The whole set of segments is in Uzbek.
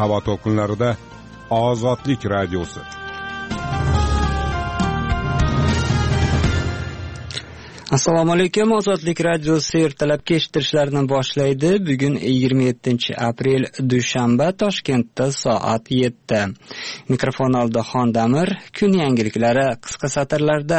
havo to'lqinlarida Ozodlik radiosi. Assalomu alaykum. Ozodlik radiosi ertalabki eshittirishlarni boshlaydi. Bugun 27 aprel dushanba, Toshkentda soat 7. Mikrofon oldida Xondamir. Kun yangiliklari qisqa satrlarda.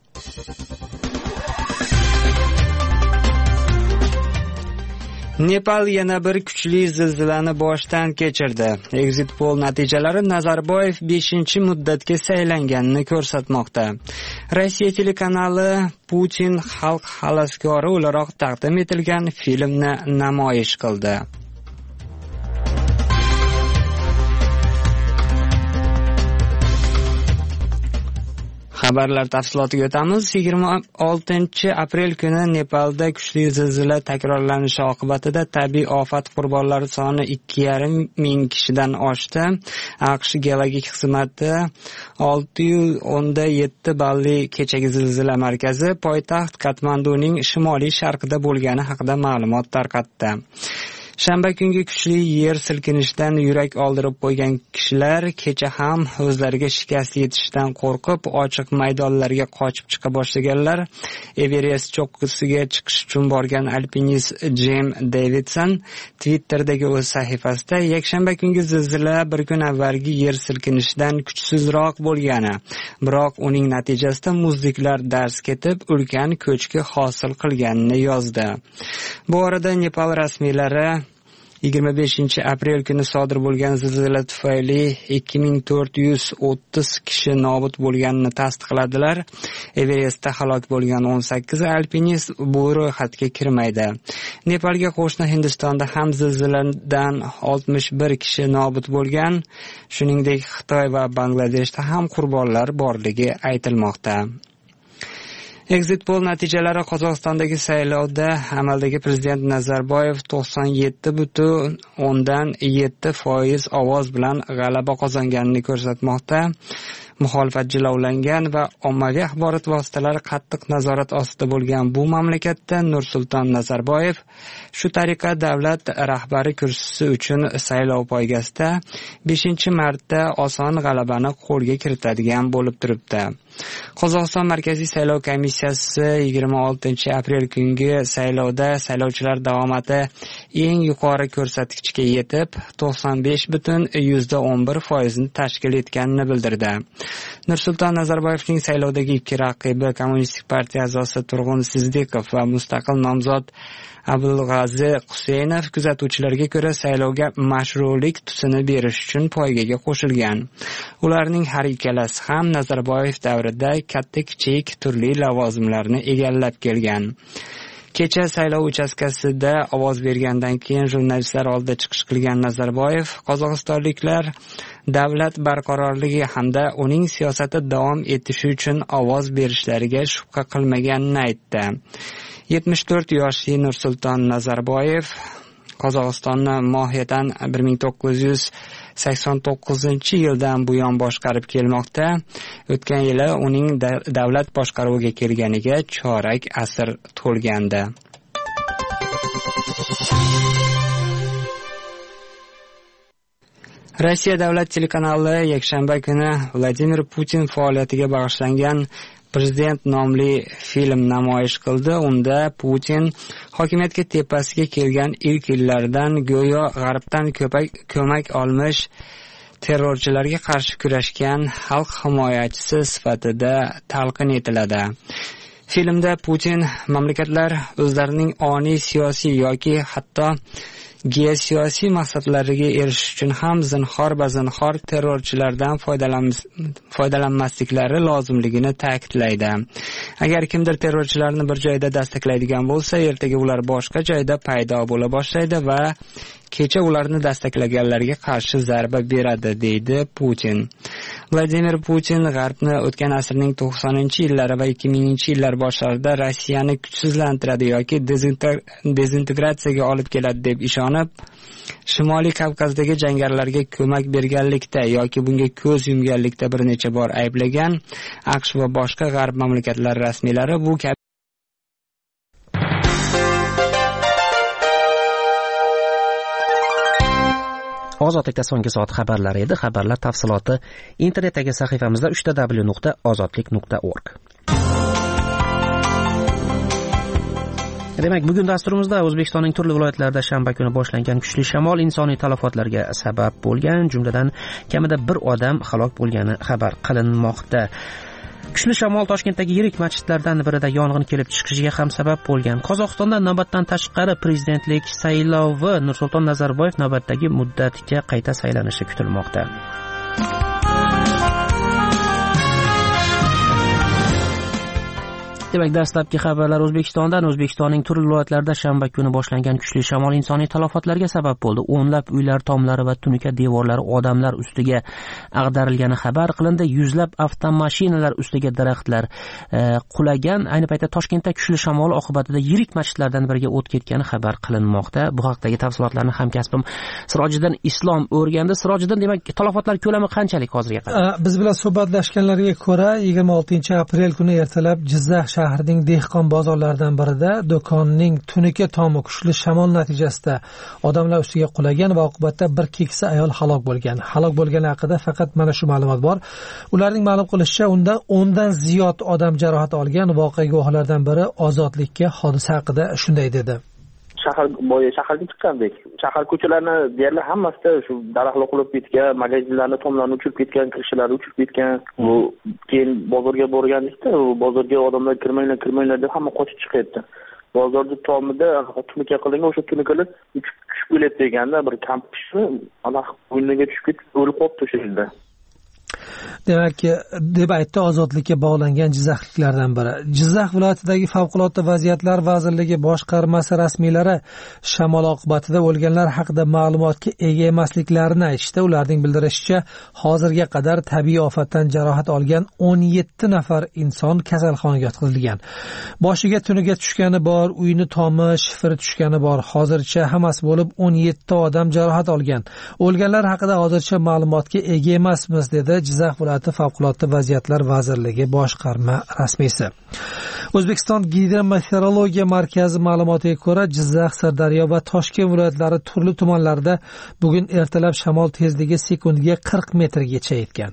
Nepal yana bir kuchli zilzilani boshdan kechirdi. Exit poll natijalari Nazarboyev 5-muddatga saylanganini ko'rsatmoqda. Rossiya telekanali Putin xalq xaloskori o'laroq taqdim etilgan filmni namoyish qildi. Xabarlar tafsilotiga o'tamiz. 26 aprel kuni Nepalda kuchli zilzila takrorlanishi oqibatida tabiiy ofat qurbonlari soni 2,5 kishidan oshdi. AQSh geologik xizmati 6.7 balli kechagi zilzila markazi poytaxt Katmanduning shimoliy sharqida bo'lgani haqida ma'lumot tarqatdi. Shanba kungi kuchli yer silkinishidan yurak oldirib qo'ygan kishilar kecha ham o'zlariga shikast yetishidan qo'rqib ochiq maydonlarga qochib chiqa boshlaganlar. Everest cho'qqisiga chiqish uchun borgan alpinist Jim Davidson Twitter'dagi o'z sahifasida yakshanba kungi zilzila bir kun avvalgi yer silkinishidan kuchsizroq bo'lgani, biroq uning natijasida muzliklar darz ketib, ulkan ko'chki hosil qilganini yozdi. Bu orada Nepal rasmiylari 25 aprel kuni sodir bo'lgan zilzila tufayli 2430 kishi nobud bo'lganini tasdiqladilar. Everestda halok bo'lgan 18 alpinist bu ro'yxatga kirmaydi. Nepalga qo'shni Hindistonda ham zilziladan 61 kishi nobud bo'lgan. Shuningdek, Xitoy va Bangladeshda ham qurbonlar borligi aytilmoqda. Exit poll natijalari Qozog'istondagi saylovda amaldagi prezident Nazarboyev 97,7% ovoz bilan g'alaba qozonganini ko'rsatmoqda. Muxolifat jilovlangan va ommaviy axborot vositalari qattiq nazorat ostida bo'lgan bu mamlakatda Nursulton Nazarboyev shu tariqa davlat rahbari kursisi uchun saylov poygasida 5-marta oson g'alabani qo'lga kiritadigan bo'lib turibdi. Qozog'iston Markaziy saylov komissiyasi 26 aprel kungi saylovda saylovchilar davomati eng yuqori ko'rsatkichga yetib 95,11% ni tashkil etganini bildirdi. Nursulton Nazarboyevning saylovdagi ikki raqibi Kommunistik partiya a'zosi Turg'un Sizdikov va mustaqil nomzod Abulg'azi Husaynov kuzatuvchilarga ko'ra saylovga mashrulik tusini berish uchun poygaga qo'shilgan. Ularning har ikkalasi ham Nazarboyev davrida katta-kichik turli lavozimlarni egallab kelgan. Kecha saylov uchastkasida ovoz bergandan keyin jurnalistlar oldida chiqish qilgan Nazarboyev qozog'istonliklar davlat barqarorligi hamda uning siyosati davom etishi uchun ovoz berishlariga shubha qilmaganini aytdi. 74 yoshli Nursulton Nazarboyev Qozog'istonni mohiyatan 1989-yildan buyon boshqarib kelmoqda. O'tgan yili uning davlat boshqaruviga kelganiga chorak asr to'lgandi. Rossiya davlat telekanali yakshanba kuni Vladimir Putin faoliyatiga bag'ishlangan Prezident nomli film namoyish qildi. Unda Putin hokimiyatga tepasiga kelgan ilk yillardan go'yo g'arbdan ko'mak olmish terrorchilarga qarshi kurashgan xalq himoyachisi sifatida talqin etiladi. Filmda Putin mamlakatlar o'zlarining oniy siyosiy yoki hatto geosiyosiy maqsadlariga erishish uchun ham zinhor terrorchilardan foydalanmasliklari lozimligini ta'kidlaydi. Agar kimdir terrorchilarni bir joyda dastaklaydigan bo'lsa, ertaga ular boshqa joyda paydo bo'la boshlaydi va kecha ularni dastaklaganlarga qarshi zarba beradi, deydi Putin. Vladimir Putin G'arbni o'tgan asrning 90-yillari va 2000-yillar boshlarida Rossiyani kuchsizlantiradi yoki dezintegratsiyaga olib keladi deb ishonib, Shimoliy Kavkazdagi jangarilarga ko'mak berganlikda yoki bunga ko'z yumganlikda bir necha bor ayblagan. AQSh va boshqa G'arb mamlakatlari rasmiylari bu Ozodlikda so'nggi soat xabarlari edi. Xabarlar tafsiloti internetdagi sahifamizda www.ozodlik.org. Demak, bugun dasturimizda O'zbekistonning turli viloyatlarida shanba kuni boshlangan kuchli shamol insoniy talafotlarga sabab bo'lgan, jumladan kamida 1 odam halok bo'lgani xabar qilinmoqda. Kuchli shamol Toshkentdagi yirik masjidlardan birida yong'in kelib chiqishiga ham sabab bo'lgan. Qozog'istonda navbatdan tashqari prezidentlik saylovi Nursulton Nazarboyev navbatdagi muddatga qayta saylanishi kutilmoqda. Demak, dastlabki xabarlar O'zbekistondan. O'zbekistonning turli viloyatlarida shanba kuni boshlangan kuchli shamol insoniy talafotlarga sabab bo'ldi. O'nlab uylar tomlari va tunuka devorlari odamlar ustiga ag'darilgani xabar qilindi. Yuzlab avtomashinalar ustiga daraxtlar qulagan. Ayni paytda Toshkentda kuchli shamol oqibatida yirik masjidlardan biriga o't ketgani xabar qilinmoqda. Bu haqdagi tafsilotlarni hamkasbim Sirojiddin Islom o'rgandi. Sirojiddin, demak, talafotlar ko'lami qanchalik hozirga qadar? Biz bilan suhbatlashganlarga ko'ra 26-aprel kuni ertalab Jizzax shahrining dehqon bozorlaridan birida do'konning tunuka tomi kuchli shamol natijasida odamlar ustiga qulagan va oqibatda bir keksa ayol halok bo'lgan. Halok bo'lgani haqida faqat mana shu ma'lumot bor. Ularning ma'lum qilishicha, unda 10 dan ziyod odam jarohat olgan. Voqea guvohlaridan biri Ozodlikka hodisa haqida shunday dedi. Shaharga chiqqandik. Shahar ko'chalarini deyarli hammasida shu daraxtlar qulab ketgan, magazinlarni tomlarini uchib ketgan, kirishlarni uchib ketgan. Bu keyin bozorga borgandikda, u bozorga odamlar kirmanglar deb hamma qochib chiqyapti. Bozorda tomida tunuka qilingan o'sha tunikalar uchib kelib deganda bir kampishni ana o'yiniga tushib ketib o'lib qolibdi o'sha yerda. Demak, deb aytdi Ozodlikka bog'langan jizzaxliklardan biri. Jizzax viloyatidagi favqulodda vaziyatlar vazirligi boshqarmasi rasmiylari shamol oqibatida o'lganlar haqida ma'lumotga ega emasliklarini aytishdi. Ularning bildirishicha, hozirga qadar tabiiy ofatdan jarohat olgan 17 nafar inson kasalxonaga yotqizilgan. Boshiga tunuka tushgani bor, uyni tomi, shifri tushgani bor. Hozircha hammasi bo'lib 17 odam jarohat olgan. O'lganlar haqida hozircha ma'lumotga ega emasmiz, dedi Jizzax viloyati favqulodda vaziyatlar vazirligi boshqarma rasmiysi. O'zbekiston gidrometeorologiya markazi ma'lumotiga ko'ra, Jizzax, Sirdaryo va Toshkent viloyatlari turli tumanlarida bugun ertalab shamol tezligi sekundiga 40 metrgacha yetgan.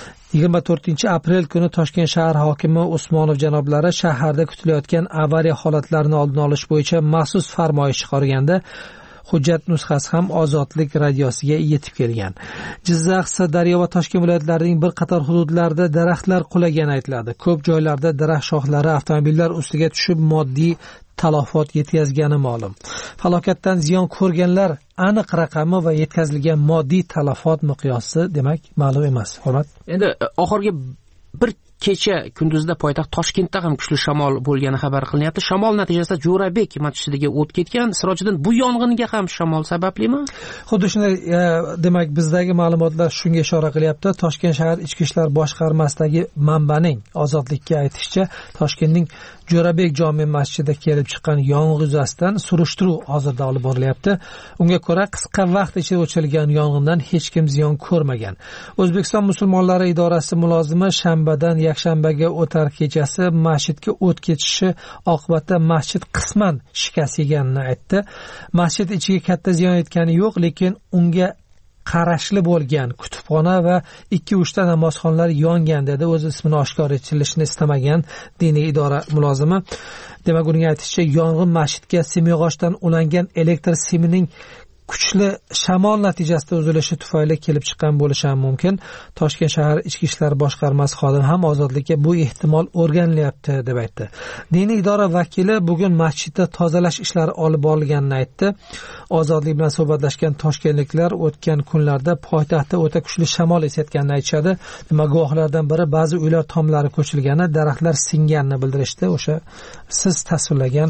24-aprel kuni Toshkent shahar hokimi Usmonov janoblari shaharda kutilayotgan avariya holatlarini oldini olish bo'yicha maxsus farmoyish chiqarganda hujjat nusxasi ham Ozodlik radiosiga yetib kelgan. Jizzax, Sirdaryo va Toshkent viloyatlarining bir qator hududlarida daraxtlar qulagani aytiladi. Ko'p joylarda daraxt shoxlari avtomobillar ustiga tushib moddiy talafot yetkazgani ma'lum. Falokatdan ziyon ko'rganlar aniq raqami va yetkazilgan moddiy talafot miqyosi demak ma'lum emas. Hurmat. Endi oxirgi bir kecha kunduzda poytaxt Toshkentda ham kuchli shamol bo'lgani xabar qilinyapti. Shamol natijasida Jo'rabek masjidiga o't ketgan. Sirojiddin, bu yong'inga ham shamol sabablimi? Xuddi shunday, demak, bizdagi ma'lumotlar shunga ishora qilyapti. Toshkent shahar ichki ishlar boshqarmasidagi manbaning Ozodlikka aytishicha, Toshkentning Jo'rabek jome masjidida kelib chiqqan yong'in yuzasidan surishtiruv hozirda olib borilyapti. Unga ko'ra, qisqa vaqt ichida o'chirilgan yong'indan hech kim ziyon ko'rmagan. O'zbekiston musulmonlari idorasi mulozimi shanbadan yakshanbaga o'tar kechasi masjidga o't ketishi oqibatida masjid qisman shikast yeganini aytdi. Masjid ichiga katta ziyon yetgani yo'q, lekin unga qarashli bo'lgan kutubxona va 2-3 ta namozxonalar yongan, dedi o'z ismini oshkor etilishini istamagan diniy idora mulozimi. Demak, uning aytishicha, yong'in masjidga simyog'ochdan ulangan elektr simining kuchli shamol natijasida uzilishi tufayli kelib chiqqan bo'lishi ham mumkin. Toshkent shahar ichki ishlar boshqarmasi xodimi ham Ozodlikka bu ehtimol o'rganilyapti deb aytdi. Diniy idora vakili bugun masjidda tozalash ishlari olib borilganini aytdi. Ozodlik bilan suhbatlashgan toshkentliklar o'tgan kunlarda poytaxtda o'ta kuchli shamol esayotganini aytishadi. Guvohlardan biri ba'zi uylar tomlari ko'chilgani, daraxtlar singanini bildirishdi. O'sha siz tasvirlagan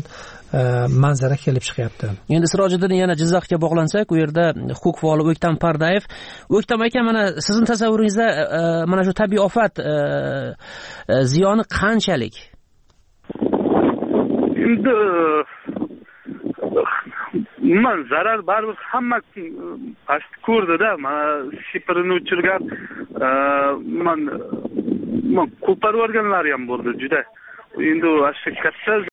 manzara kelib chiqyapti. Endi Sirojiddin, yana Jizzaxga bog'lansak, u yerda huquq faoli O'ktam Pardayev. O'ktam aka, mana sizning tasavvuringizda mana shu tabiiy ofat ziyoni qanchalik? Endi man zarar baribir hamma past ko'rdi-da. Mana shipirini uchirgan, man qo'parib yuborganlar ham bo'ldi juda. Endi o'sha katta